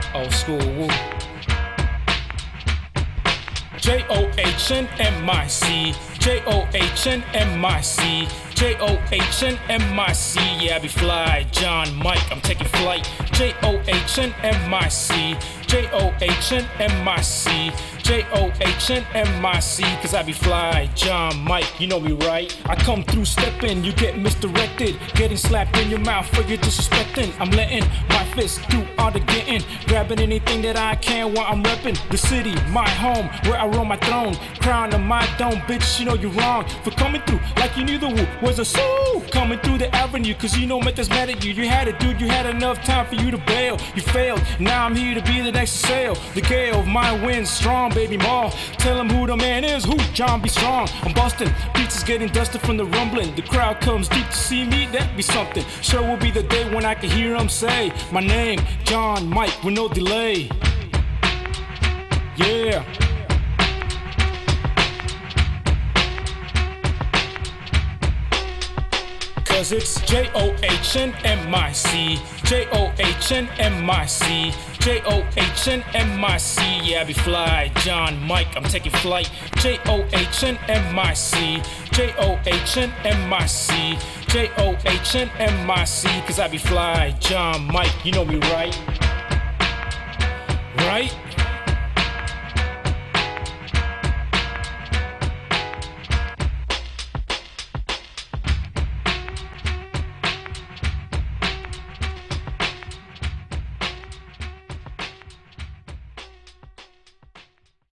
Old school woo. Johnmic, Johnmic, Johnmic. Yeah, I be fly, John Mike. I'm taking flight. Johnmic, Johnmic, cause I be fly, John Mike. You know me, right? I come through stepping, you get misdirected, getting slapped in your mouth for your disrespecting. I'm letting my fist do all the getting, grabbing anything that I can while I'm repping the city, my home, where I roll my throne, crown on my dome. Bitch, you know you're wrong for coming through like you knew the woo was a soul coming through the avenue, cause you know Memphis mad at you. You had it, dude, you had enough time for you to bail. You failed, now I'm here to be the next to sail the gale of my wind strong, baby maul. Tell him who the man is, who John be strong. I'm busting, beats is getting dusted from the rumbling. The crowd comes deep to see me, that be something. Sure will be the day when I can hear him say my name, John Mike, with no delay. Yeah. Cause it's Johnmic, Johnmic, Johnmic. Yeah, I be fly, John Mike. I'm taking flight. Johnmic, Johnmic, cause I be fly, John Mike. You know me, right? Right?